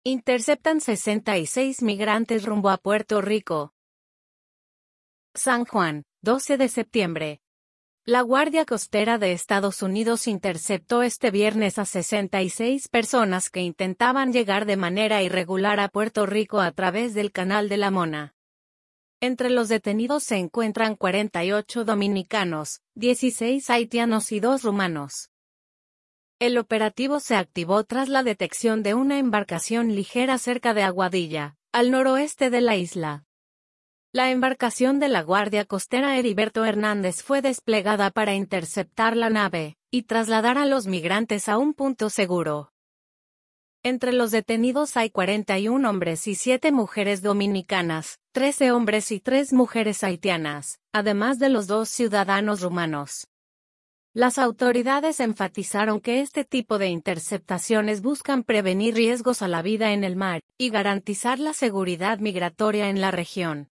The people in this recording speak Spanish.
Interceptan 66 migrantes rumbo a Puerto Rico. San Juan, 12 de septiembre. La Guardia Costera de Estados Unidos interceptó este viernes a 66 personas que intentaban llegar de manera irregular a Puerto Rico a través del Canal de la Mona. Entre los detenidos se encuentran 48 dominicanos, 16 haitianos y 2 rumanos. El operativo se activó tras la detección de una embarcación ligera cerca de Aguadilla, al noroeste de la isla. La embarcación de la Guardia Costera Heriberto Hernández fue desplegada para interceptar la nave y trasladar a los migrantes a un punto seguro. Entre los detenidos hay 41 hombres y 7 mujeres dominicanas, 13 hombres y 3 mujeres haitianas, además de los 2 ciudadanos rumanos. Las autoridades enfatizaron que este tipo de interceptaciones buscan prevenir riesgos a la vida en el mar y garantizar la seguridad migratoria en la región.